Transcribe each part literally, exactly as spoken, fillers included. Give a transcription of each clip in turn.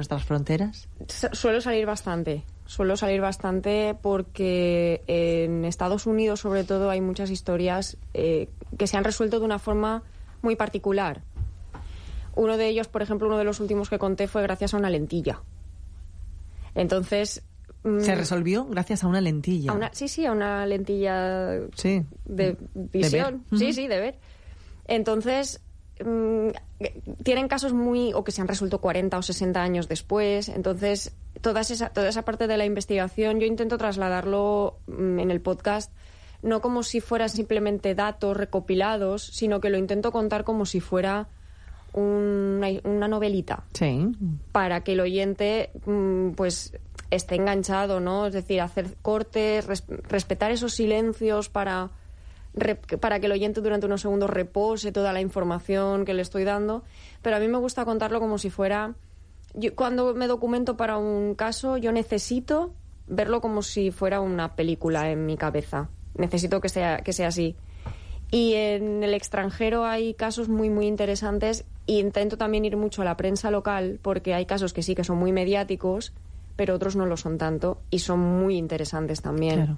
nuestras fronteras? Suelo salir bastante. Suelo salir bastante porque en Estados Unidos, sobre todo, hay muchas historias eh, que se han resuelto de una forma muy particular. Uno de ellos, por ejemplo, uno de los últimos que conté fue gracias a una lentilla. Entonces... ¿Se resolvió gracias a una lentilla? A una, sí, sí, a una lentilla sí. de visión. De ver. Sí, uh-huh. sí, de ver. Entonces, mmm, tienen casos muy... o que se han resuelto cuarenta o sesenta años después. Entonces, toda esa, toda esa parte de la investigación yo intento trasladarlo mmm, en el podcast no como si fueran simplemente datos recopilados, sino que lo intento contar como si fuera una, una novelita. Sí. Para que el oyente, mmm, pues... esté enganchado, ¿no? Es decir, hacer cortes, res, respetar esos silencios para, re, para que el oyente durante unos segundos repose toda la información que le estoy dando. Pero a mí me gusta contarlo como si fuera... Yo, cuando me documento para un caso, yo necesito verlo como si fuera una película en mi cabeza. Necesito que sea, que sea así. Y en el extranjero hay casos muy, muy interesantes e intento también ir mucho a la prensa local porque hay casos que sí que son muy mediáticos, pero otros no lo son tanto y son muy interesantes también. Claro.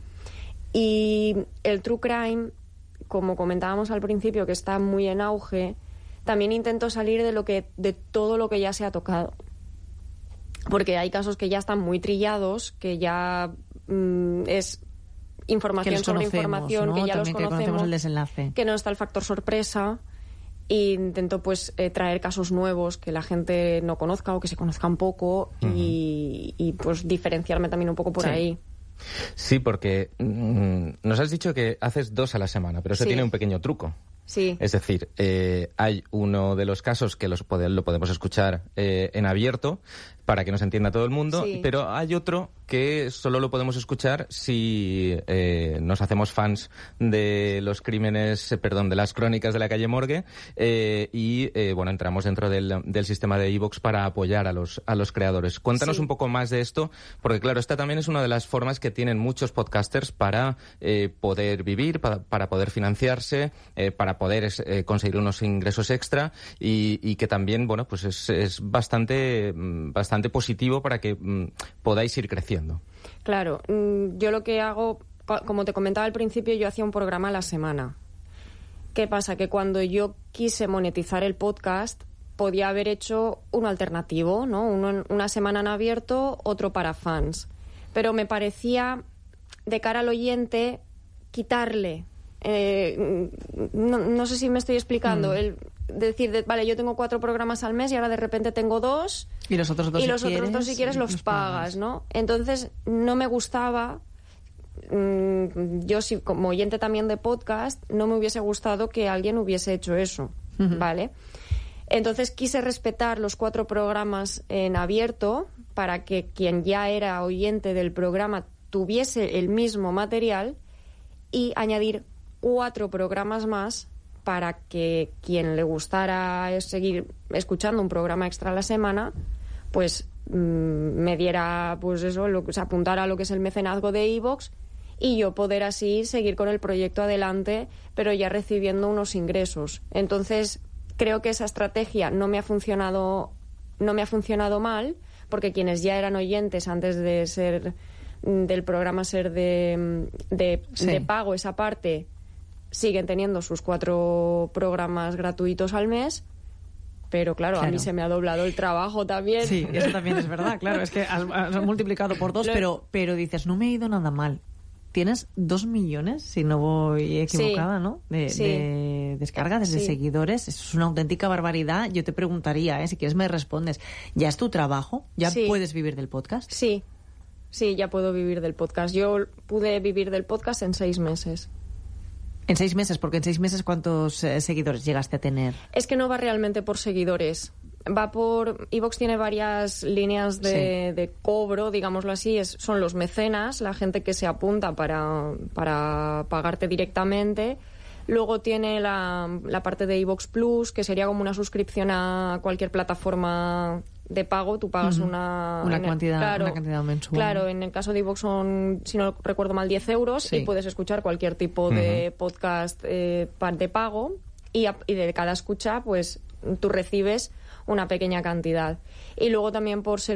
Y el true crime, como comentábamos al principio, que está muy en auge, también intento salir de lo que de todo lo que ya se ha tocado. Porque hay casos que ya están muy trillados, que ya mmm, es información sobre información, ¿no? Que ya también los conocemos, que conocemos el desenlace. Que no está el factor sorpresa. E intento pues eh, traer casos nuevos que la gente no conozca o que se conozcan poco uh-huh. y, y pues diferenciarme también un poco por sí. ahí. Sí, porque mmm, nos has dicho que haces dos a la semana, pero eso sí. tiene un pequeño truco. Sí. Es decir, eh, hay uno de los casos que los pode- lo podemos escuchar eh, en abierto para que nos entienda todo el mundo, sí. pero hay otro que solo lo podemos escuchar si eh, nos hacemos fans de los crímenes, eh, perdón, de las crónicas de la calle Morgue eh, y, eh, bueno, entramos dentro del, del sistema de iVoox para apoyar a los, a los creadores. Cuéntanos sí. un poco más de esto, porque claro, esta también es una de las formas que tienen muchos podcasters para eh, poder vivir, para, para poder financiarse, eh, para poder eh, conseguir unos ingresos extra y, y que también, bueno, pues es, es bastante, bastante positivo para que mm, podáis ir creciendo. Claro, yo lo que hago, como te comentaba al principio, yo hacía un programa a la semana. ¿Qué pasa? Que cuando yo quise monetizar el podcast, podía haber hecho uno alternativo, ¿no? Uno, una semana en abierto, otro para fans. Pero me parecía, de cara al oyente, quitarle... Eh, no, no sé si me estoy explicando. Mm. El decir, de, vale, yo tengo cuatro programas al mes y ahora de repente tengo dos. Y los otros dos, y si los quieres, otros dos si quieres los, los pagas, pagas, ¿no? Entonces, no me gustaba... Yo, si, como oyente también de podcast, no me hubiese gustado que alguien hubiese hecho eso, uh-huh. ¿vale? Entonces quise respetar los cuatro programas en abierto para que quien ya era oyente del programa tuviese el mismo material y añadir cuatro programas más para que quien le gustara seguir escuchando un programa extra a la semana, pues mmm, me diera, pues eso, lo, se apuntara a lo que es el mecenazgo de iVoox y yo poder así seguir con el proyecto adelante, pero ya recibiendo unos ingresos. Entonces, creo que esa estrategia no me ha funcionado, no me ha funcionado mal, porque quienes ya eran oyentes antes de ser del programa ser de, de, sí. de pago, esa parte, siguen teniendo sus cuatro programas gratuitos al mes. Pero claro, claro, a mí se me ha doblado el trabajo también. Sí, eso también es verdad, claro. Es que has, has multiplicado por dos, Lo... pero, pero dices, no me he ido nada mal. Tienes dos millones, si no voy equivocada, sí, ¿no? De, sí. de descargas, de sí. seguidores. Eso es una auténtica barbaridad. Yo te preguntaría, ¿eh? Si quieres me respondes. ¿Ya es tu trabajo? ¿Ya sí. puedes vivir del podcast? Sí, sí, ya puedo vivir del podcast. Yo pude vivir del podcast en seis meses. En seis meses, porque en seis meses ¿cuántos eh, seguidores llegaste a tener? Es que no va realmente por seguidores. Va por... iVoox tiene varias líneas de, sí. de cobro, digámoslo así. Es, son los mecenas, la gente que se apunta para, para pagarte directamente. Luego tiene la, la parte de iVoox Plus, que sería como una suscripción a cualquier plataforma de pago. Tú pagas uh-huh. una... Una, el, cantidad, claro, una cantidad mensual. Claro, en el caso de iVoox son, si no recuerdo mal, diez euros sí. y puedes escuchar cualquier tipo uh-huh. de podcast eh, de pago. Y, a, y de cada escucha, pues, tú recibes una pequeña cantidad. Y luego también por ser